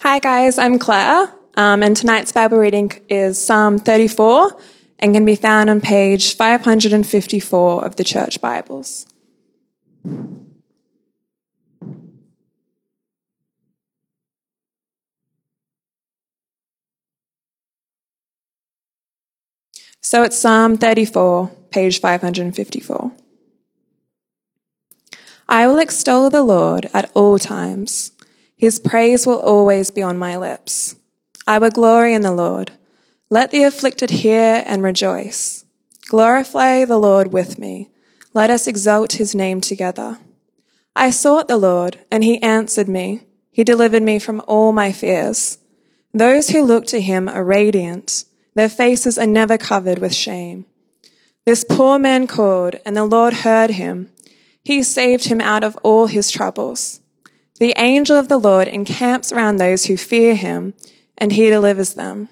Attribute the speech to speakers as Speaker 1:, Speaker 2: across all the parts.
Speaker 1: Hi guys, I'm Claire, and tonight's Bible reading is Psalm 34 and can be found on page 554 of the Church Bibles. So it's Psalm 34, page 554. I will extol the Lord at all times. His praise will always be on my lips. I will glory in the Lord. Let the afflicted hear and rejoice. Glorify the Lord with me. Let us exalt his name together. I sought the Lord, and he answered me. He delivered me from all my fears. Those who look to him are radiant. Their faces are never covered with shame. This poor man called, and the Lord heard him. He saved him out of all his troubles. The angel of the Lord encamps around those who fear him, and he delivers them.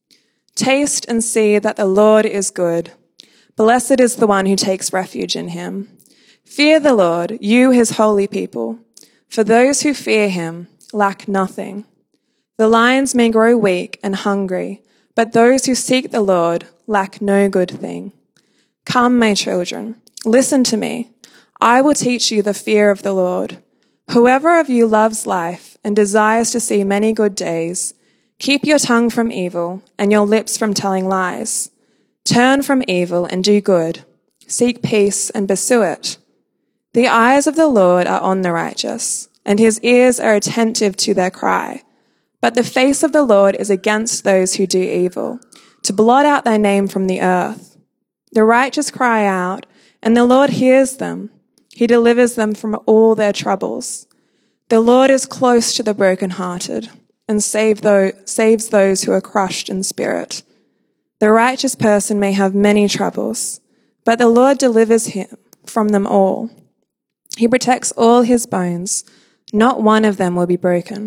Speaker 1: Taste and see that the Lord is good. Blessed is the one who takes refuge in him. Fear the Lord, you his holy people, for those who fear him lack nothing. The lions may grow weak and hungry, but those who seek the Lord lack no good thing. Come, my children, listen to me. I will teach you the fear of the Lord. Whoever of you loves life and desires to see many good days, keep your tongue from evil and your lips from telling lies. Turn from evil and do good. Seek peace and pursue it. The eyes of the Lord are on the righteous, and his ears are attentive to their cry. But the face of the Lord is against those who do evil, to blot out their name from the earth. The righteous cry out, and the Lord hears them. He delivers them from all their troubles. The Lord is close to the brokenhearted and saves those who are crushed in spirit. The righteous person may have many troubles, but the Lord delivers him from them all. He protects all his bones. Not one of them will be broken.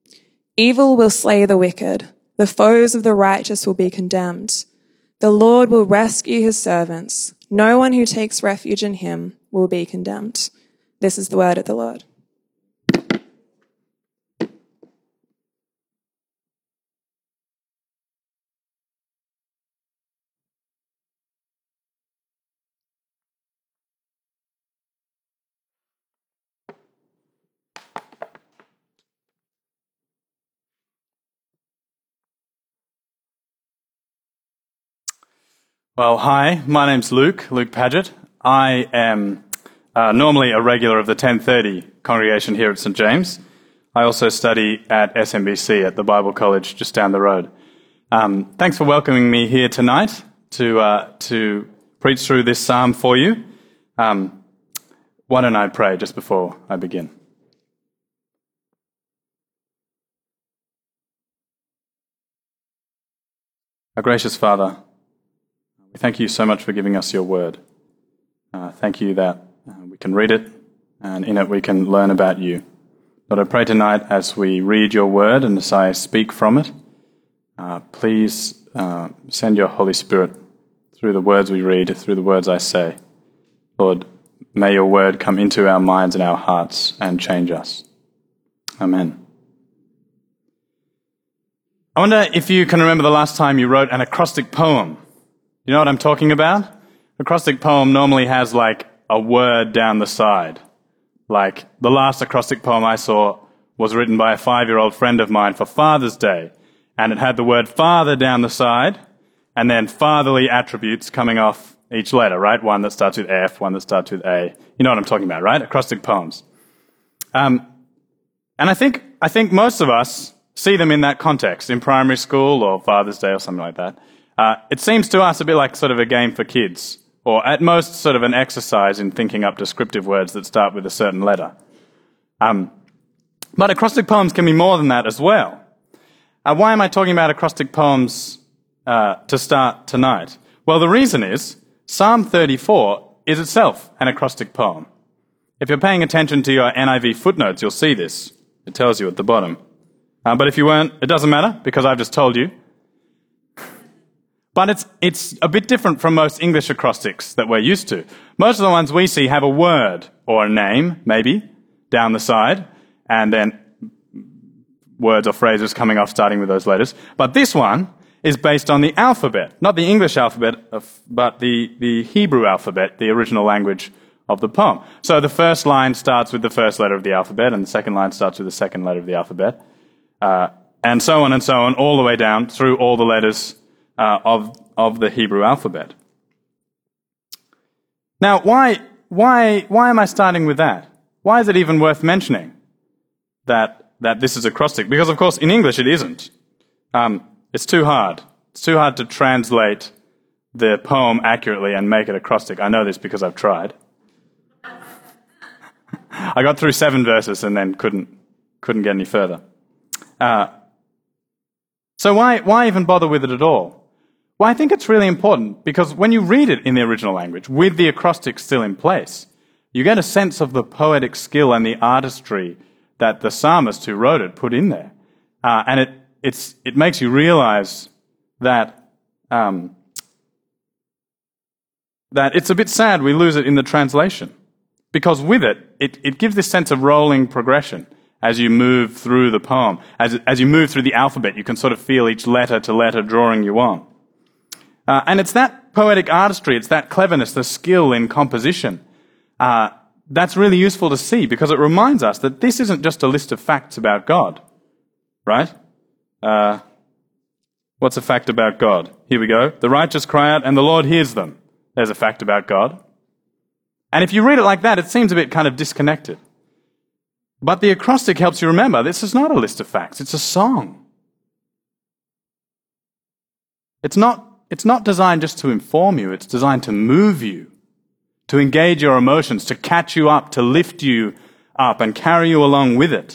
Speaker 1: Evil will slay the wicked. The foes of the righteous will be condemned. The Lord will rescue his servants. No one who takes refuge in him will be condemned. This is the word of the Lord.
Speaker 2: Well, hi, my name's Luke Paget. I am normally a regular of the 10:30 congregation here at St. James. I also study at SMBC at the Bible College just down the road. Thanks for welcoming me here tonight to preach through this psalm for you. Why don't I pray just before I begin? Our gracious Father, we thank you so much for giving us your word. Thank you that we can read it, and in it we can learn about you. Lord, I pray tonight as we read your word and as I speak from it, please send your Holy Spirit through the words we read, through the words I say. Lord, may your word come into our minds and our hearts and change us. Amen. I wonder if you can remember the last time you wrote an acrostic poem. You know what I'm talking about? Acrostic poem normally has like a word down the side. Like the last acrostic poem I saw was written by a 5-year-old friend of mine for Father's Day, and it had the word father down the side and then fatherly attributes coming off each letter, right? One that starts with F, one that starts with A. You know what I'm talking about, right? Acrostic poems. And I think most of us see them in that context, in primary school or Father's Day or something like that. It seems to us a bit like sort of a game for kids, or at most sort of an exercise in thinking up descriptive words that start with a certain letter. But acrostic poems can be more than that as well. Why am I talking about acrostic poems to start tonight? Well, the reason is Psalm 34 is itself an acrostic poem. If you're paying attention to your NIV footnotes, you'll see this. It tells you at the bottom. But if you weren't, it doesn't matter, because I've just told you. But it's a bit different from most English acrostics that we're used to. Most of the ones we see have a word or a name, maybe, down the side, and then words or phrases coming off starting with those letters. But this one is based on the alphabet, not the English alphabet, but the Hebrew alphabet, the original language of the poem. So the first line starts with the first letter of the alphabet, and the second line starts with the second letter of the alphabet, and so on, all the way down through all the letters of the Hebrew alphabet. Now, why am I starting with that? Why is it even worth mentioning that this is acrostic? Because, of course, in English it isn't. It's too hard. It's too hard to translate the poem accurately and make it acrostic. I know this because I've tried. I got through 7 verses and then couldn't get any further. So why even bother with it at all? Well, I think it's really important because when you read it in the original language, with the acrostic still in place, you get a sense of the poetic skill and the artistry that the psalmist who wrote it put in there. And it makes you realize that it's a bit sad we lose it in the translation. Because with it gives this sense of rolling progression as you move through the poem. As you move through the alphabet, you can sort of feel each letter to letter drawing you on. And it's that poetic artistry, it's that cleverness, the skill in composition, that's really useful to see because it reminds us that this isn't just a list of facts about God, right? What's a fact about God? Here we go. The righteous cry out and the Lord hears them. There's a fact about God. And if you read it like that, it seems a bit kind of disconnected. But the acrostic helps you remember this is not a list of facts, it's a song. It's not designed just to inform you, it's designed to move you, to engage your emotions, to catch you up, to lift you up and carry you along with it.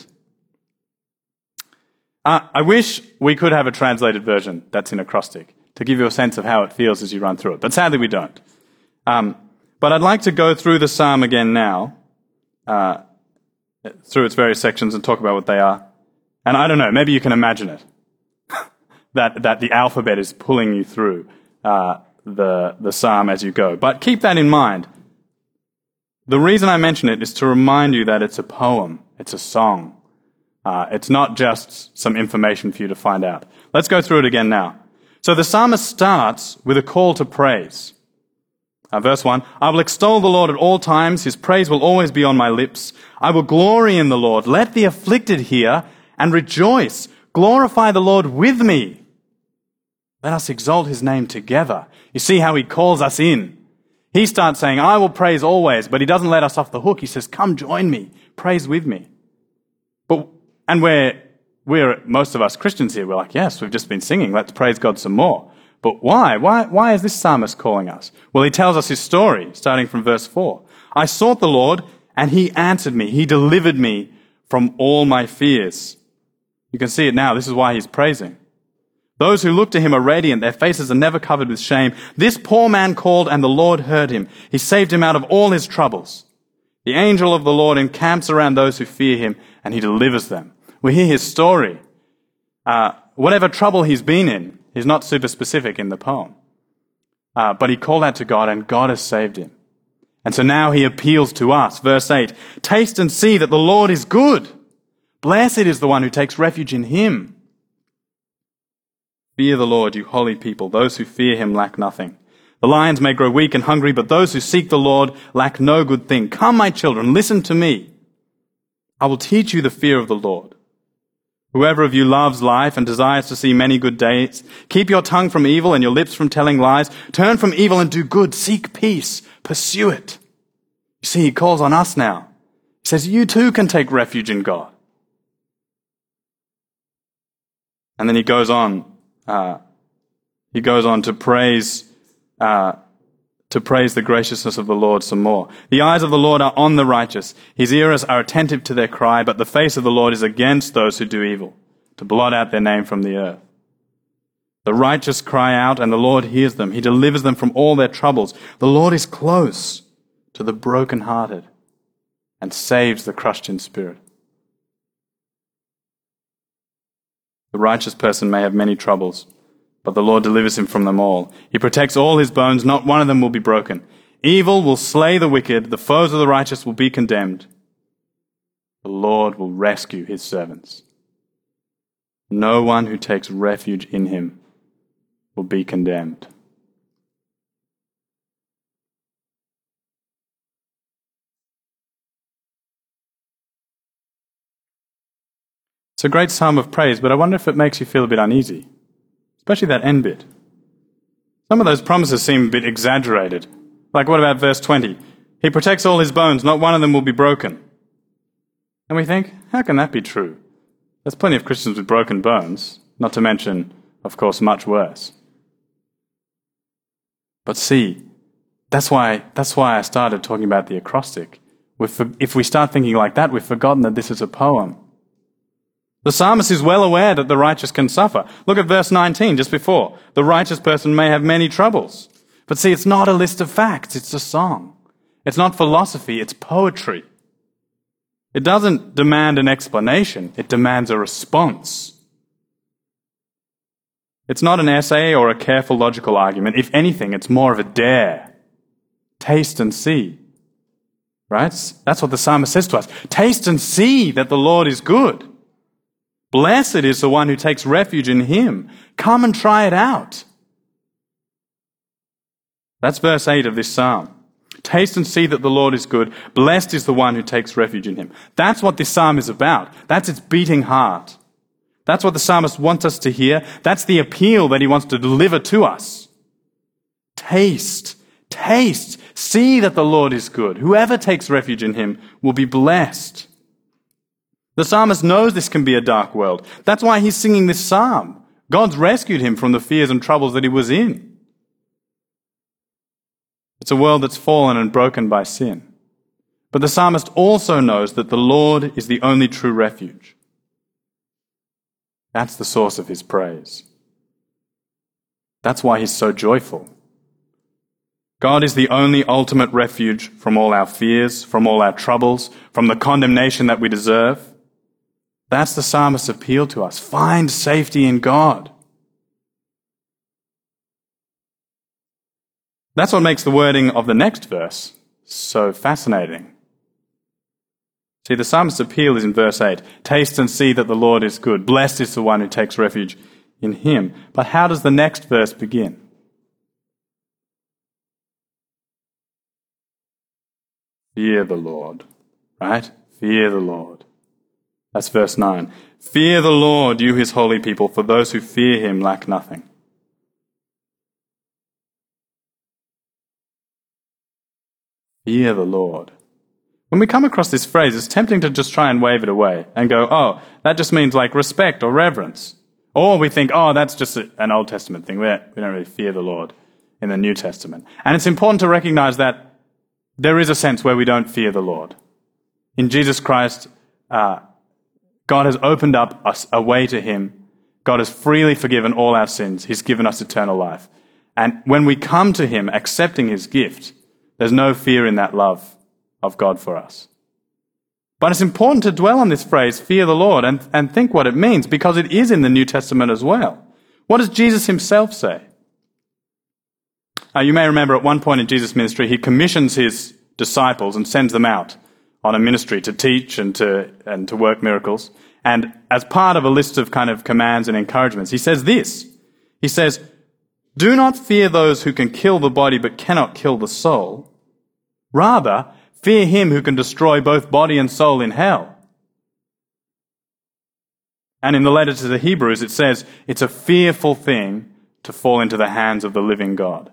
Speaker 2: I wish we could have a translated version that's in acrostic to give you a sense of how it feels as you run through it, but sadly we don't. But I'd like to go through the psalm again now, through its various sections and talk about what they are. And I don't know, maybe you can imagine it, that the alphabet is pulling you through the psalm as you go. But keep that in mind. The reason I mention it is to remind you that it's a poem, it's a song. It's not just some information for you to find out. Let's go through it again now. So the psalmist starts with a call to praise. Verse 1, I will extol the Lord at all times. His praise will always be on my lips. I will glory in the Lord. Let the afflicted hear and rejoice. Glorify the Lord with me. Let us exalt his name together. You see how he calls us in. He starts saying, I will praise always, but he doesn't let us off the hook. He says, come join me. Praise with me. And we're most of us Christians here, we're like, yes, we've just been singing. Let's praise God some more. But why? Why is this psalmist calling us? Well, he tells us his story, starting from verse 4. I sought the Lord, and he answered me. He delivered me from all my fears. You can see it now. This is why he's praising. Those who look to him are radiant. Their faces are never covered with shame. This poor man called, and the Lord heard him. He saved him out of all his troubles. The angel of the Lord encamps around those who fear him, and he delivers them. We hear his story. Whatever trouble he's been in, he's not super specific in the poem. But he called out to God and God has saved him. And so now he appeals to us. Verse 8, taste and see that the Lord is good. Blessed is the one who takes refuge in him. Fear the Lord, you holy people. Those who fear him lack nothing. The lions may grow weak and hungry, but those who seek the Lord lack no good thing. Come, my children, listen to me. I will teach you the fear of the Lord. Whoever of you loves life and desires to see many good days, keep your tongue from evil and your lips from telling lies. Turn from evil and do good. Seek peace. Pursue it. You see, he calls on us now. He says, you too can take refuge in God. And then he goes on to praise the graciousness of the Lord some more. The eyes of the Lord are on the righteous. His ears are attentive to their cry, but the face of the Lord is against those who do evil, to blot out their name from the earth. The righteous cry out, and the Lord hears them. He delivers them from all their troubles. The Lord is close to the brokenhearted and saves the crushed in spirit. The righteous person may have many troubles, but the Lord delivers him from them all. He protects all his bones, not one of them will be broken. Evil will slay the wicked, the foes of the righteous will be condemned. The Lord will rescue his servants. No one who takes refuge in him will be condemned. It's a great psalm of praise, but I wonder if it makes you feel a bit uneasy, especially that end bit. Some of those promises seem a bit exaggerated. Like what about verse 20? He protects all his bones, not one of them will be broken. And we think, how can that be true? There's plenty of Christians with broken bones, not to mention, of course, much worse. But see, that's why I started talking about the acrostic. If we start thinking like that, we've forgotten that this is a poem. The psalmist is well aware that the righteous can suffer. Look at verse 19, just before. The righteous person may have many troubles. But see, it's not a list of facts, it's a song. It's not philosophy, it's poetry. It doesn't demand an explanation, it demands a response. It's not an essay or a careful logical argument. If anything, it's more of a dare. Taste and see. Right? That's what the psalmist says to us. Taste and see that the Lord is good. Blessed is the one who takes refuge in him. Come and try it out. That's verse 8 of this psalm. Taste and see that the Lord is good. Blessed is the one who takes refuge in him. That's what this psalm is about. That's its beating heart. That's what the psalmist wants us to hear. That's the appeal that he wants to deliver to us. Taste, see that the Lord is good. Whoever takes refuge in him will be blessed. The psalmist knows this can be a dark world. That's why he's singing this psalm. God's rescued him from the fears and troubles that he was in. It's a world that's fallen and broken by sin. But the psalmist also knows that the Lord is the only true refuge. That's the source of his praise. That's why he's so joyful. God is the only ultimate refuge from all our fears, from all our troubles, from the condemnation that we deserve. That's the psalmist's appeal to us. Find safety in God. That's what makes the wording of the next verse so fascinating. See, the psalmist's appeal is in verse 8. Taste and see that the Lord is good. Blessed is the one who takes refuge in him. But how does the next verse begin? Fear the Lord. Right? Fear the Lord. That's verse 9. Fear the Lord, you his holy people, for those who fear him lack nothing. Fear the Lord. When we come across this phrase, it's tempting to just try and wave it away and go, oh, that just means like respect or reverence. Or we think, oh, that's just an Old Testament thing. We don't really fear the Lord in the New Testament. And it's important to recognize that there is a sense where we don't fear the Lord. In Jesus Christ, God has opened up us a way to him. God has freely forgiven all our sins. He's given us eternal life. And when we come to him accepting his gift, there's no fear in that love of God for us. But it's important to dwell on this phrase, fear the Lord, and think what it means, because it is in the New Testament as well. What does Jesus himself say? You may remember at one point in Jesus' ministry, he commissions his disciples and sends them out on a ministry to teach and to work miracles. And as part of a list of kind of commands and encouragements, he says this. He says, do not fear those who can kill the body but cannot kill the soul. Rather, fear him who can destroy both body and soul in hell. And in the letter to the Hebrews, it says, it's a fearful thing to fall into the hands of the living God.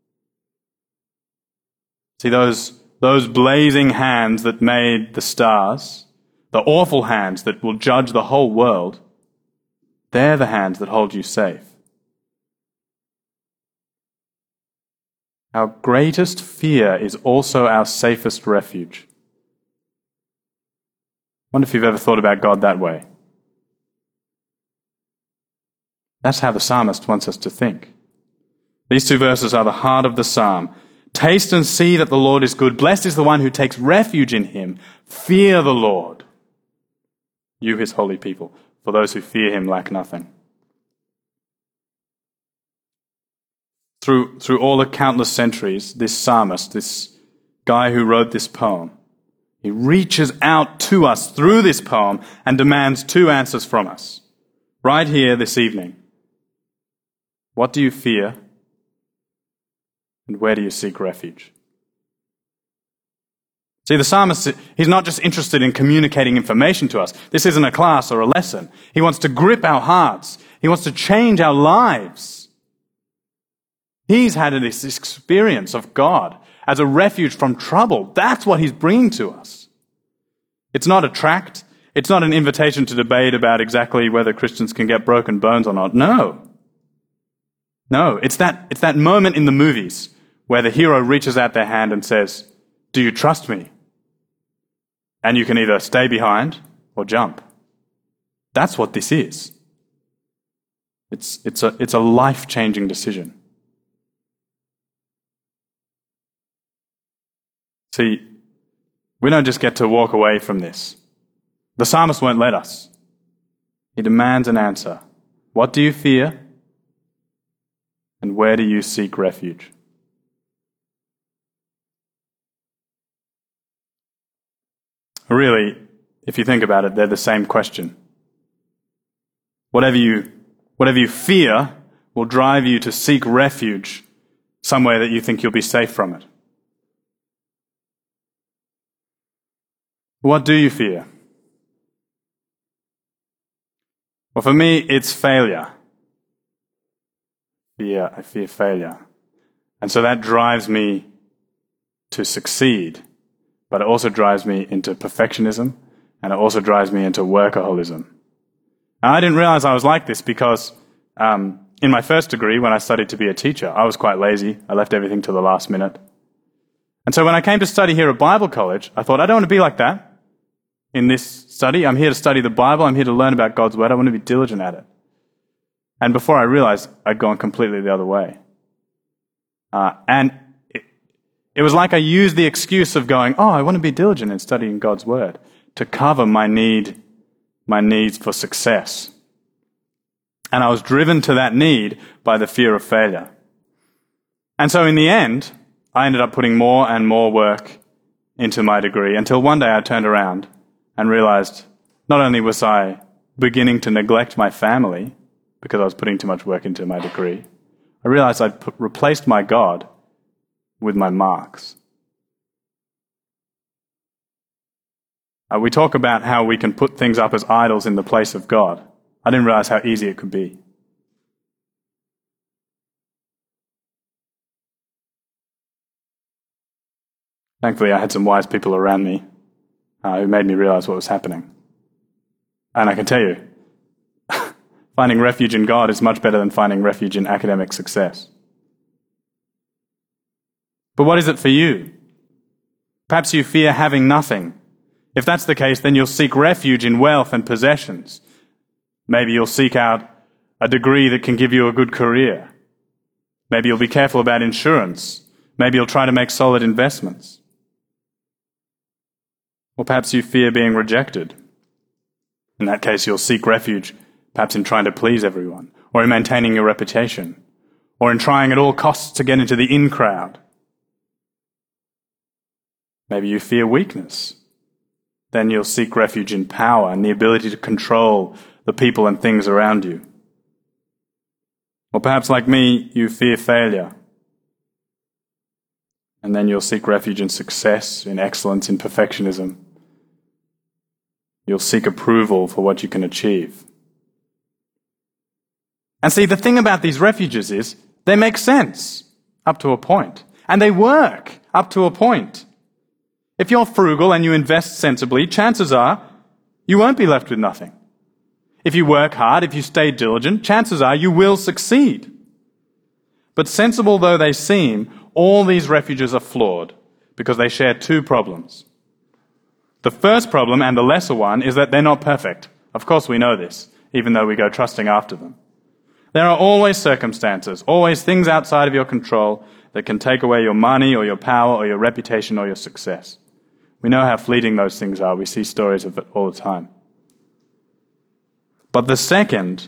Speaker 2: See, those blazing hands that made the stars, the awful hands that will judge the whole world, they're the hands that hold you safe. Our greatest fear is also our safest refuge. I wonder if you've ever thought about God that way. That's how the psalmist wants us to think. These two verses are the heart of the psalm. Taste and see that the Lord is good. Blessed is the one who takes refuge in him. Fear the Lord, you his holy people. For those who fear him lack nothing. Through all the countless centuries, this psalmist, this guy who wrote this poem, he reaches out to us through this poem and demands two answers from us. right here this evening. What do you fear? And where do you seek refuge? See, the psalmist, he's not just interested in communicating information to us. This isn't a class or a lesson. He wants to grip our hearts. He wants to change our lives. He's had this experience of God as a refuge from trouble. That's what he's bringing to us. It's not a tract. It's not an invitation to debate about exactly whether Christians can get broken bones or not. No, it's that moment in the movies where the hero reaches out their hand and says, "Do you trust me?" And you can either stay behind or jump. That's what this is. It's a life-changing decision. See, we don't just get to walk away from this. The psalmist won't let us. He demands an answer. What do you fear? And where do you seek refuge? Really, if you think about it, they're the same question. Whatever you fear will drive you to seek refuge somewhere that you think you'll be safe from it. What do you fear? Well, for me, it's failure. I fear failure. And so that drives me to succeed, but it also drives me into perfectionism, and it also drives me into workaholism. And I didn't realize I was like this because in my first degree, when I studied to be a teacher, I was quite lazy. I left everything to the last minute. And so when I came to study here at Bible College, I thought, I don't want to be like that. In this study, I'm here to study the Bible. I'm here to learn about God's Word. I want to be diligent at it. And before I realized, I'd gone completely the other way. And it was like I used the excuse of going, I want to be diligent in studying God's Word to cover my needs for success. And I was driven to that need by the fear of failure. And so in the end, I ended up putting more and more work into my degree until one day I turned around and realized not only was I beginning to neglect my family because I was putting too much work into my degree, I realized I'd replaced my God with my marks. We talk about how we can put things up as idols in the place of God. I didn't realize how easy it could be. Thankfully, I had some wise people around me who made me realize what was happening. And I can tell you, finding refuge in God is much better than finding refuge in academic success. But what is it for you? Perhaps you fear having nothing. If that's the case, then you'll seek refuge in wealth and possessions. Maybe you'll seek out a degree that can give you a good career. Maybe you'll be careful about insurance. Maybe you'll try to make solid investments. Or perhaps you fear being rejected. In that case, you'll seek refuge, perhaps in trying to please everyone, or in maintaining your reputation, or in trying at all costs to get into the in crowd. Maybe you fear weakness. Then you'll seek refuge in power and the ability to control the people and things around you. Or perhaps, like me, you fear failure. And then you'll seek refuge in success, in excellence, in perfectionism. You'll seek approval for what you can achieve. And see, the thing about these refuges is they make sense up to a point. And they work up to a point. If you're frugal and you invest sensibly, chances are you won't be left with nothing. If you work hard, if you stay diligent, chances are you will succeed. But sensible though they seem, all these refuges are flawed because they share two problems. The first problem, and the lesser one, is that they're not perfect. Of course we know this, even though we go trusting after them. There are always circumstances, always things outside of your control that can take away your money or your power or your reputation or your success. We know how fleeting those things are. We see stories of it all the time. But the second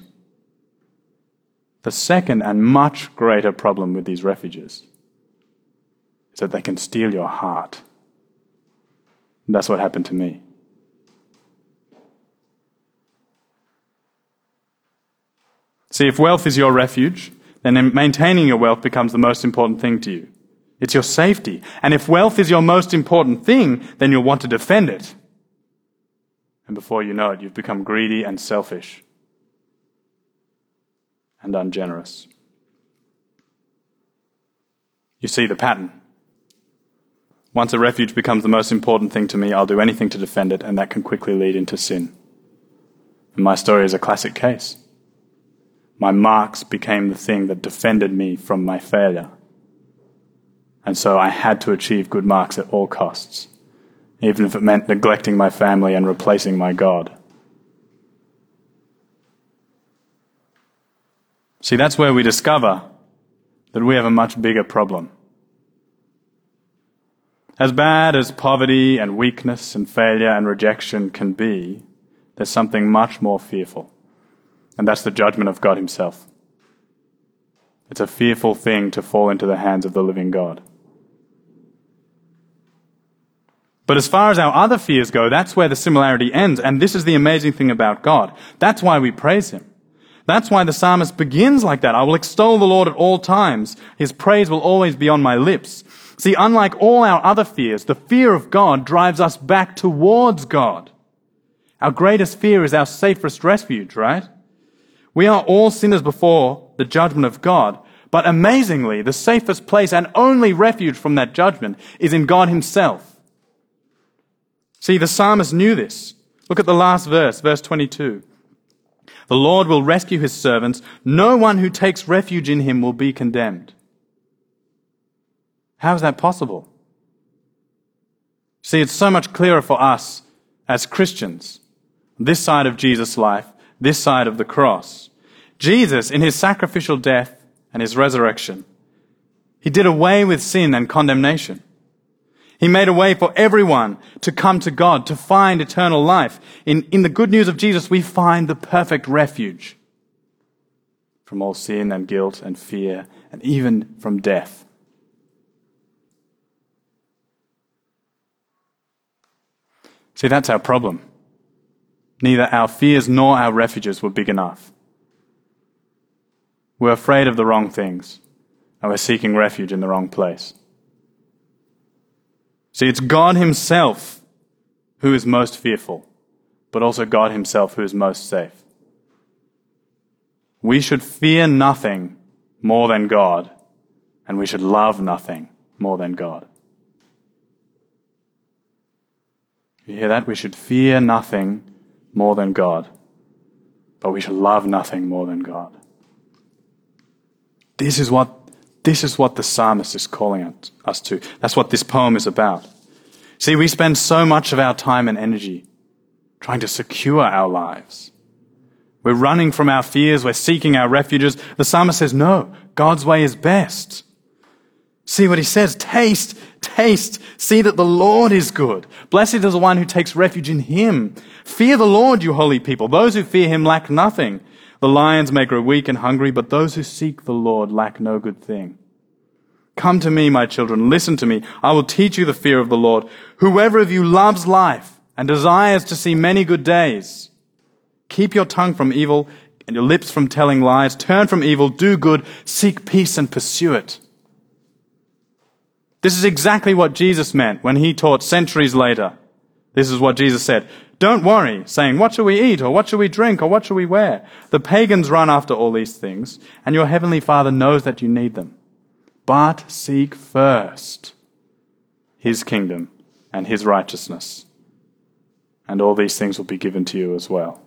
Speaker 2: and much greater problem with these refuges is that they can steal your heart. And that's what happened to me. See, if wealth is your refuge, then maintaining your wealth becomes the most important thing to you. It's your safety. And if wealth is your most important thing, then you'll want to defend it. And before you know it, you've become greedy and selfish and ungenerous. You see the pattern. Once a refuge becomes the most important thing to me, I'll do anything to defend it, and that can quickly lead into sin. And my story is a classic case. My marks became the thing that defended me from my failure. And so I had to achieve good marks at all costs, even if it meant neglecting my family and replacing my God. See, that's where we discover that we have a much bigger problem. As bad as poverty and weakness and failure and rejection can be, there's something much more fearful, and that's the judgment of God himself. It's a fearful thing to fall into the hands of the living God. But as far as our other fears go, that's where the similarity ends, and this is the amazing thing about God. That's why we praise him. That's why the psalmist begins like that. I will extol the Lord at all times. His praise will always be on my lips. See, unlike all our other fears, the fear of God drives us back towards God. Our greatest fear is our safest refuge, right? We are all sinners before the judgment of God, but amazingly, the safest place and only refuge from that judgment is in God himself. See, the psalmist knew this. Look at the last verse, verse 22. The Lord will rescue his servants. No one who takes refuge in him will be condemned. How is that possible? See, it's so much clearer for us as Christians, this side of Jesus' life, this side of the cross. Jesus, in his sacrificial death and his resurrection, he did away with sin and condemnation. He made a way for everyone to come to God, to find eternal life. In the good news of Jesus, we find the perfect refuge from all sin and guilt and fear and even from death. See, that's our problem. Neither our fears nor our refuges were big enough. We're afraid of the wrong things, and we're seeking refuge in the wrong place. See, it's God himself who is most fearful, but also God himself who is most safe. We should fear nothing more than God, and we should love nothing more than God. You hear that? We should fear nothing more than God, but we should love nothing more than God. This is what the psalmist is calling us to. That's what this poem is about. See, we spend so much of our time and energy trying to secure our lives. We're running from our fears. We're seeking our refuges. The psalmist says, no, God's way is best. See what he says, taste, see that the Lord is good. Blessed is the one who takes refuge in him. Fear the Lord, you holy people. Those who fear him lack nothing. The lions may grow weak and hungry, but those who seek the Lord lack no good thing. Come to me, my children, listen to me. I will teach you the fear of the Lord. Whoever of you loves life and desires to see many good days, keep your tongue from evil and your lips from telling lies. Turn from evil, do good, seek peace and pursue it. This is exactly what Jesus meant when he taught centuries later. This is what Jesus said. Don't worry, saying, what shall we eat, or what shall we drink, or what shall we wear? The pagans run after all these things, and your heavenly Father knows that you need them. But seek first his kingdom and his righteousness, and all these things will be given to you as well.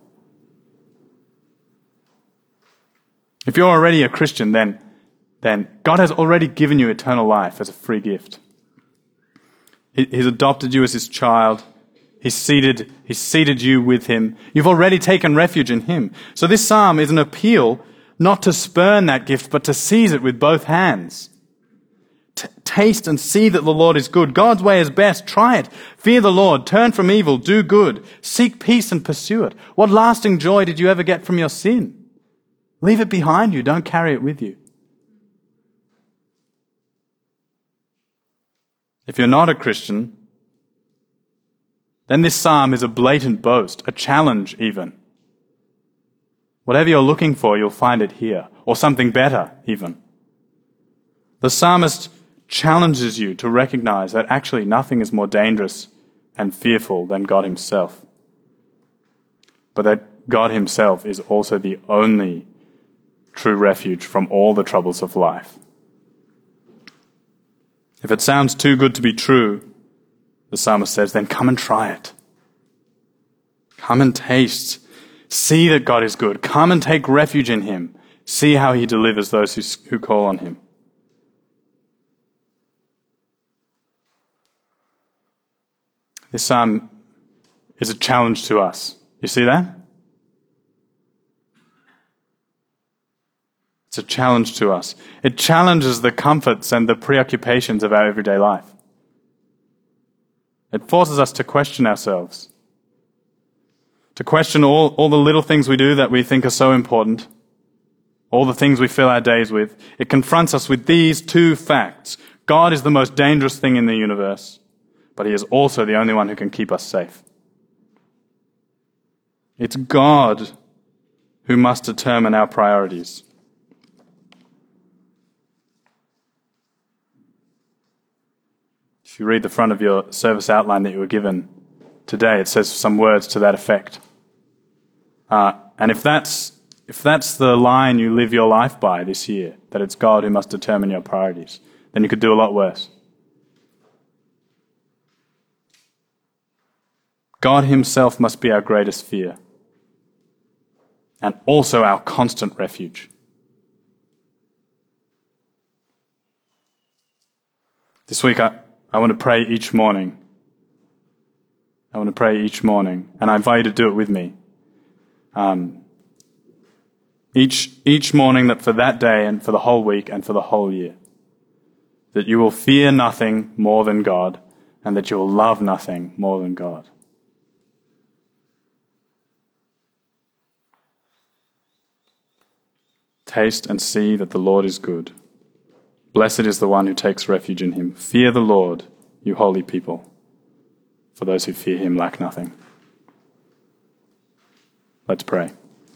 Speaker 2: If you're already a Christian, then God has already given you eternal life as a free gift. He's adopted you as his child. He's seated you with him. You've already taken refuge in him. So this psalm is an appeal not to spurn that gift, but to seize it with both hands. Taste and see that the Lord is good. God's way is best. Try it. Fear the Lord. Turn from evil. Do good. Seek peace and pursue it. What lasting joy did you ever get from your sin? Leave it behind you. Don't carry it with you. If you're not a Christian, then this psalm is a blatant boast, a challenge even. Whatever you're looking for, you'll find it here, or something better even. The psalmist challenges you to recognize that actually nothing is more dangerous and fearful than God himself. But that God himself is also the only true refuge from all the troubles of life. If it sounds too good to be true, the psalmist says, then come and try it. Come and taste. See that God is good. Come and take refuge in him. See how he delivers those who call on him. This psalm is a challenge to us. You see that? It's a challenge to us. It challenges the comforts and the preoccupations of our everyday life. It forces us to question ourselves, to question all the little things we do that we think are so important, all the things we fill our days with. It confronts us with these two facts. God is the most dangerous thing in the universe, but he is also the only one who can keep us safe. It's God who must determine our priorities. If you read the front of your service outline that you were given today, it says some words to that effect. And if that's the line you live your life by this year, that it's God who must determine your priorities, then you could do a lot worse. God himself must be our greatest fear and also our constant refuge. This week I want to pray each morning. And I invite you to do it with me. Each morning, that for that day and for the whole week and for the whole year, that you will fear nothing more than God and that you will love nothing more than God. Taste and see that the Lord is good. Blessed is the one who takes refuge in him. Fear the Lord, you holy people, for those who fear him lack nothing. Let's pray.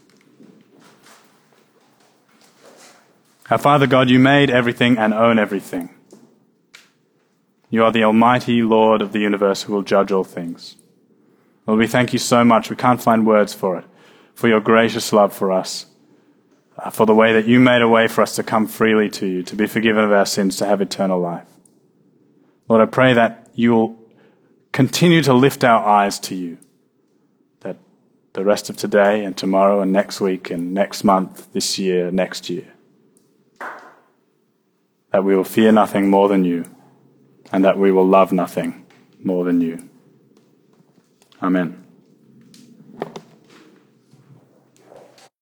Speaker 2: Our Father God, you made everything and own everything. You are the almighty Lord of the universe who will judge all things. Lord, we thank you so much. We can't find words for it, for your gracious love for us, for the way that you made a way for us to come freely to you, to be forgiven of our sins, to have eternal life. Lord, I pray that you'll continue to lift our eyes to you, that the rest of today and tomorrow and next week and next month, this year, next year, that we will fear nothing more than you and that we will love nothing more than you. Amen.